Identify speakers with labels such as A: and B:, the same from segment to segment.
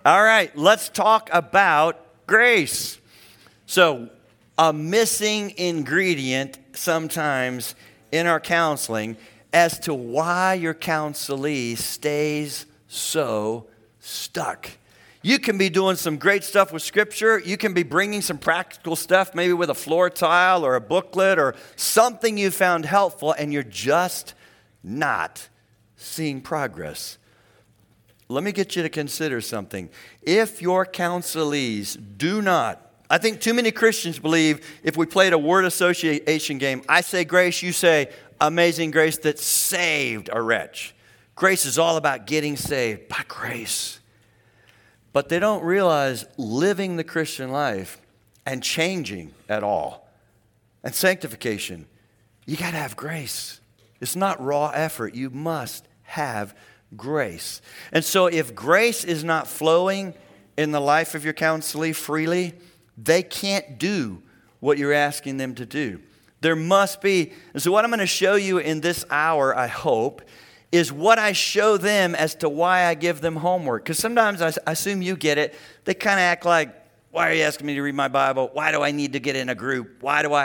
A: All right, let's talk about grace. So, a missing ingredient sometimes in our counseling as to why your counselee stays so stuck. You can be doing some great stuff with Scripture. You can be bringing some practical stuff, maybe with a floor tile or a booklet or something you found helpful, and you're just not seeing progress. Let me get you to consider something. If your counselees do not, I think too many Christians believe if we played a word association game, I say grace, you say amazing grace that saved a wretch. Grace is all about getting saved by grace. But they don't realize living the Christian life and changing at all and sanctification, you got to have grace. It's not raw effort. You must have grace. And so if grace is not flowing in the life of your counselee freely, they can't do what you're asking them to do. There must be, and so what I'm going to show you in this hour, I hope, is what I show them as to why I give them homework. Because sometimes I assume you get it. They kind of act like, why are you asking me to read my Bible? Why do I need to get in a group?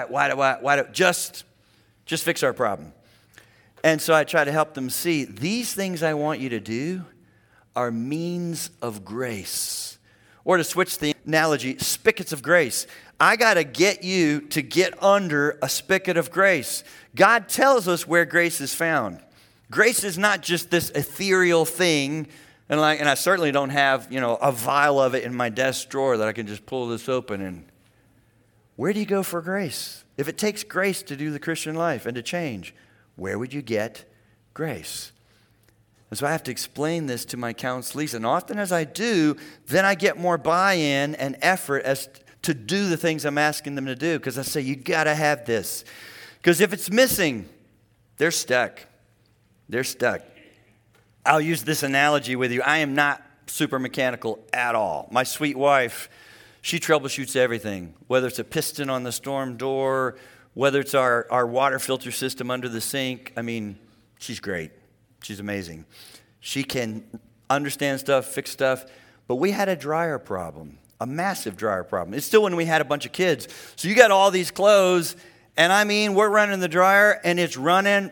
A: Just fix our problem. And so I try to help them see these things I want you to do are means of grace. Or to switch the analogy, spigots of grace. I got to get you to get under a spigot of grace. God tells us where grace is found. Grace is not just this ethereal thing, and I certainly don't have, a vial of it in my desk drawer that I can just pull this open and where do you go for grace? If it takes grace to do the Christian life and to change, where would you get grace? And so I have to explain this to my counselees. And often as I do, then I get more buy-in and effort as to do the things I'm asking them to do. Because I say, you got to have this. Because if it's missing, they're stuck. They're stuck. I'll use this analogy with you. I am not super mechanical at all. My sweet wife, she troubleshoots everything. Whether it's a piston on the storm door, whether it's our water filter system under the sink. I mean, she's great. She's amazing. She can understand stuff, fix stuff. But we had a dryer problem, a massive dryer problem. It's still when we had a bunch of kids. So you got all these clothes, and I mean, we're running the dryer, and it's running,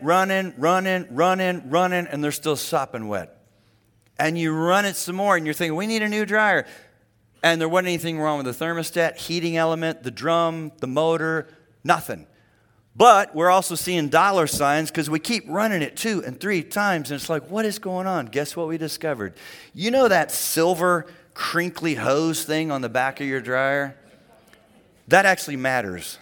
A: and they're still sopping wet. And you run it some more, and you're thinking, we need a new dryer. And there wasn't anything wrong with the thermostat, heating element, the drum, the motor, nothing. But we're also seeing dollar signs because we keep running it 2 and 3 times. And it's like, what is going on? Guess what we discovered? You know that silver crinkly hose thing on the back of your dryer? That actually matters.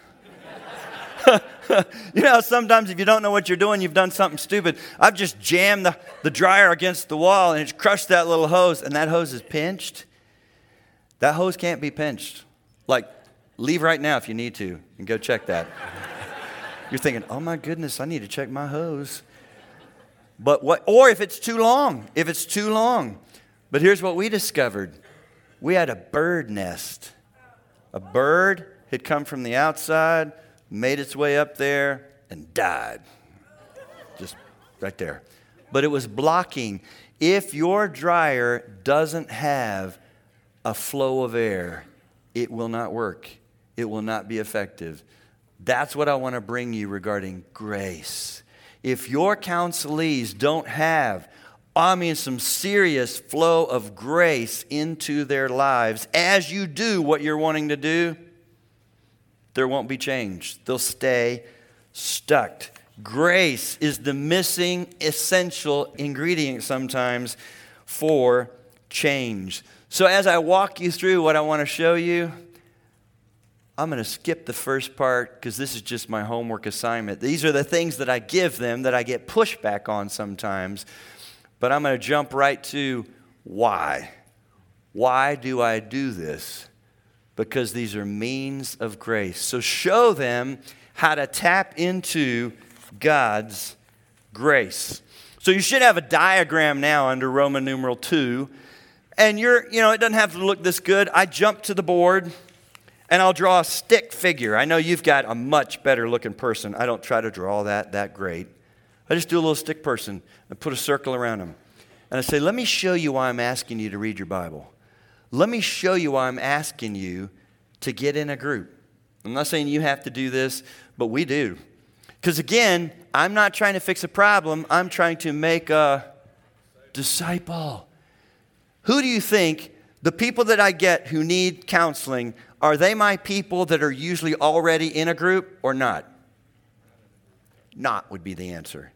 A: Sometimes if you don't know what you're doing, you've done something stupid. I've just jammed the dryer against the wall and it's crushed that little hose. And that hose is pinched. That hose can't be pinched. Leave right now if you need to and go check that. You're thinking, oh my goodness, I need to check my hose. Or if it's too long. But here's what we discovered. We had a bird nest. A bird had come from the outside, made its way up there, and died. Just right there. But it was blocking. If your dryer doesn't have a flow of air, it will not work. It will not be effective. That's what I want to bring you regarding grace. If your counselees don't have, some serious flow of grace into their lives, as you do what you're wanting to do, there won't be change. They'll stay stuck. Grace is the missing essential ingredient sometimes for change. So as I walk you through what I want to show you, I'm going to skip the first part because this is just my homework assignment. These are the things that I give them that I get pushback on sometimes. But I'm going to jump right to why. Why do I do this? Because these are means of grace. So show them how to tap into God's grace. So you should have a diagram now under Roman numeral 2. And it doesn't have to look this good. I jump to the board. And I'll draw a stick figure. I know you've got a much better looking person. I don't try to draw that great. I just do a little stick person and put a circle around them. And I say, let me show you why I'm asking you to read your Bible. Let me show you why I'm asking you to get in a group. I'm not saying you have to do this, but we do. Because again, I'm not trying to fix a problem. I'm trying to make a disciple. Who do you think the people that I get who need counseling, are they my people that are usually already in a group or not? Not would be the answer.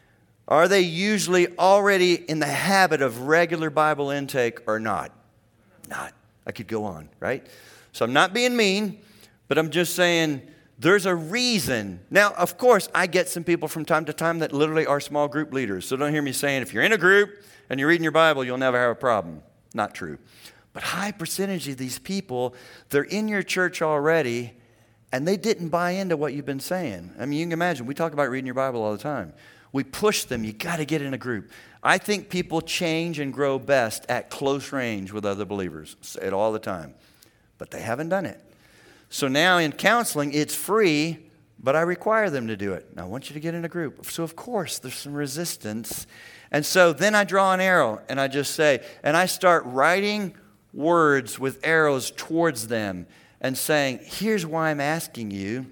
A: Are they usually already in the habit of regular Bible intake or not? Not. I could go on, right? So I'm not being mean, but I'm just saying there's a reason. Now, of course, I get some people from time to time that literally are small group leaders. So don't hear me saying if you're in a group and you're reading your Bible, you'll never have a problem. Not true. But high percentage of these people, they're in your church already, and they didn't buy into what you've been saying. I mean, you can imagine, we talk about reading your Bible all the time. We push them, you got to get in a group. I think people change and grow best at close range with other believers. I say it all the time. But they haven't done it. So now in counseling, it's free, but I require them to do it. Now, I want you to get in a group. So, of course, there's some resistance. And so then I draw an arrow, and I just say, and I start writing words with arrows towards them and saying, here's why I'm asking you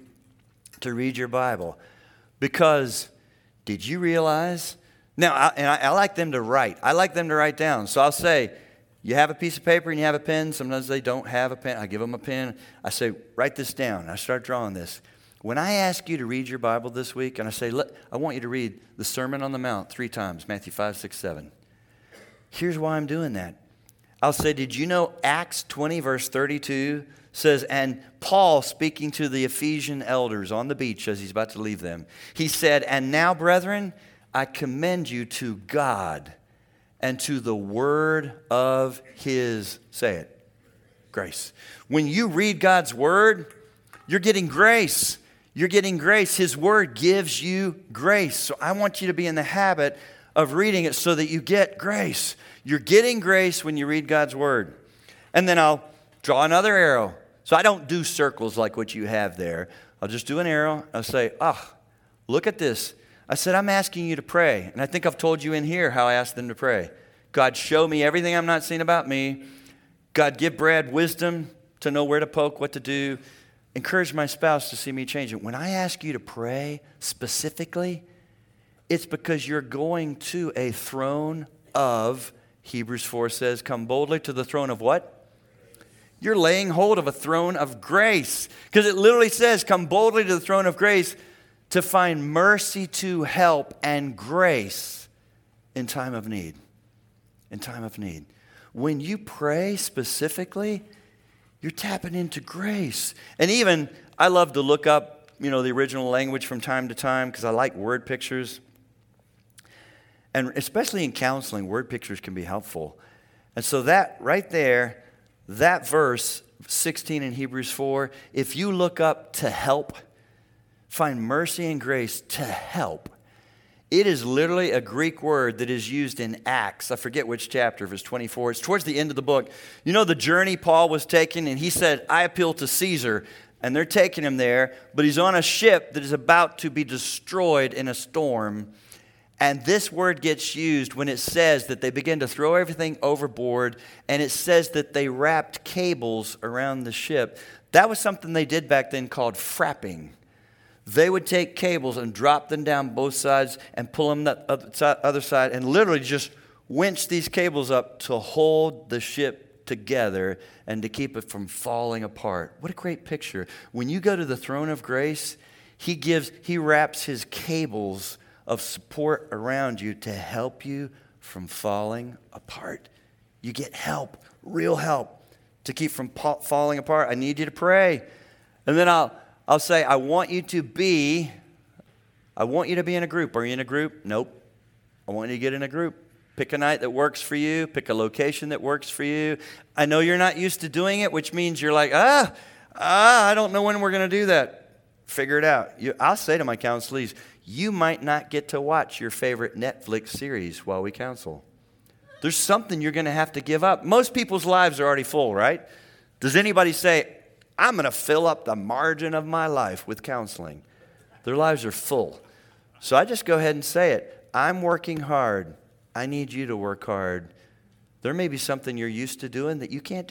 A: to read your Bible. Because did you realize? Now, I like them to write. I like them to write down. So I'll say, you have a piece of paper and you have a pen. Sometimes they don't have a pen. I give them a pen. I say, write this down. I start drawing this. When I ask you to read your Bible this week, and I say, I want you to read the Sermon on the Mount 3 times, Matthew 5, 6, 7. Here's why I'm doing that. I'll say, did you know Acts 20, verse 32 says, and Paul speaking to the Ephesian elders on the beach as he's about to leave them, he said, and now, brethren, I commend you to God and to the word of his, say it, grace. When you read God's word, you're getting grace. You're getting grace. His word gives you grace. So I want you to be in the habit of reading it so that you get grace. You're getting grace when you read God's word. And then I'll draw another arrow. So I don't do circles like what you have there. I'll just do an arrow. I'll say, look at this. I said, I'm asking you to pray. And I think I've told you in here how I asked them to pray. God, show me everything I'm not seeing about me. God, give Brad wisdom to know where to poke, what to do. Encourage my spouse to see me change it. When I ask you to pray specifically, it's because you're going to a throne of, Hebrews 4 says, come boldly to the throne of what? You're laying hold of a throne of grace. Because it literally says, come boldly to the throne of grace to find mercy to help and grace in time of need. In time of need. When you pray specifically, you're tapping into grace. And even, I love to look up, the original language from time to time because I like word pictures. And especially in counseling, word pictures can be helpful. And so that right there, that verse 16 in Hebrews 4, if you look up to help, find mercy and grace to help. It is literally a Greek word that is used in Acts. I forget which chapter, if it's 24. It's towards the end of the book. You know the journey Paul was taking, and he said, I appeal to Caesar. And they're taking him there, but he's on a ship that is about to be destroyed in a storm. And this word gets used when it says that they begin to throw everything overboard, and it says that they wrapped cables around the ship. That was something they did back then called frapping. They would take cables and drop them down both sides and pull them the other side and literally just winch these cables up to hold the ship together and to keep it from falling apart. What a great picture. When you go to the throne of grace, he wraps his cables of support around you to help you from falling apart. You get help, real help, to keep from falling apart. I need you to pray. And then I'll say, I want you to be in a group. Are you in a group? Nope. I want you to get in a group. Pick a night that works for you. Pick a location that works for you. I know you're not used to doing it, which means you're like, I don't know when we're going to do that. Figure it out. I'll say to my counselees, you might not get to watch your favorite Netflix series while we counsel. There's something you're going to have to give up. Most people's lives are already full, right? Does anybody say, I'm going to fill up the margin of my life with counseling? Their lives are full. So I just go ahead and say it. I'm working hard. I need you to work hard. There may be something you're used to doing that you can't do